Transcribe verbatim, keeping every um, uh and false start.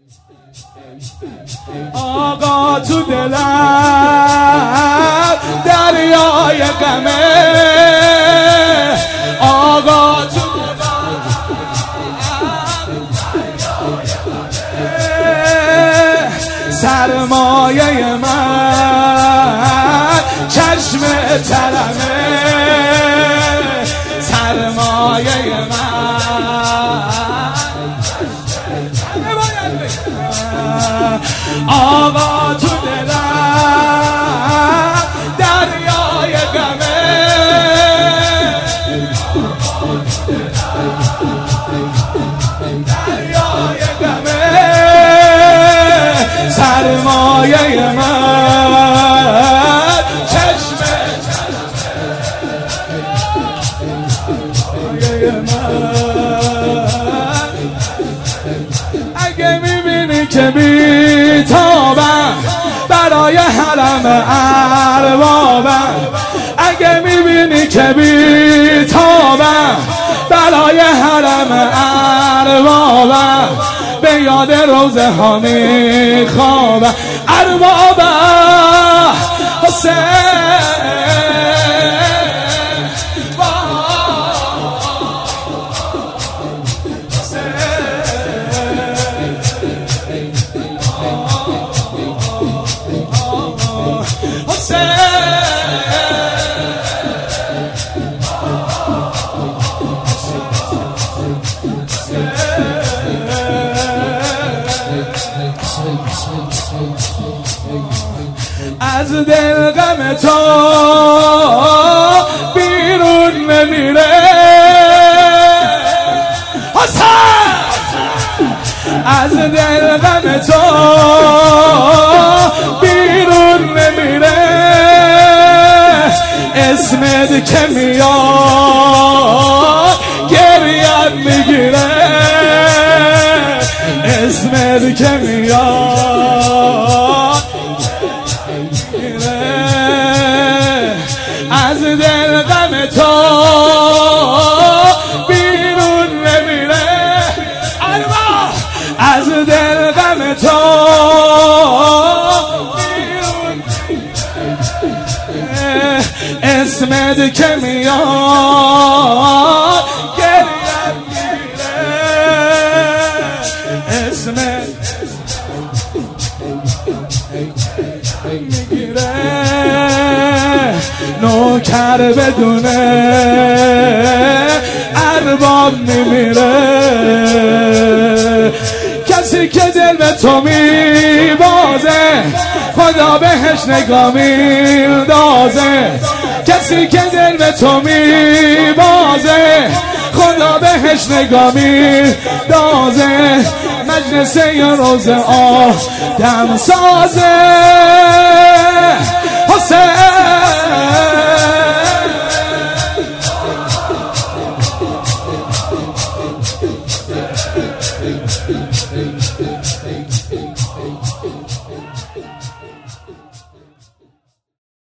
آقا تو دلم دریای غمه، آقا تو دلم سرمایه من چشم ترمه، سرمایه من آقا تو دلم دریای غمه، دریای غمه سرمایه من چشم سرمایه من. اگه میبینی که میتابم برای حرم اربابم، اگه میبینی که میتابم برای حرم اربابم، به یاد روزه ها میخوابم اربابم حسین از دل غم تو بیرون نمیره حسین، از دل غم تو بیرون نمیره، اسمت که میاد گریت میگیره، اسمت که میاد از دل غم تو بیرون نمیره، از دل غم تو بیرون اسمت که میاد گریت میگیره، اسمت میگیره، نوکر بدونه ارباب میمیره، کسی که دل به تو میبازه خدا بهش نگاه میندازه، کسی که دل به تو میبازه خدا بهش نگاه میندازه، مجلس یا روز آدم سازه حسین.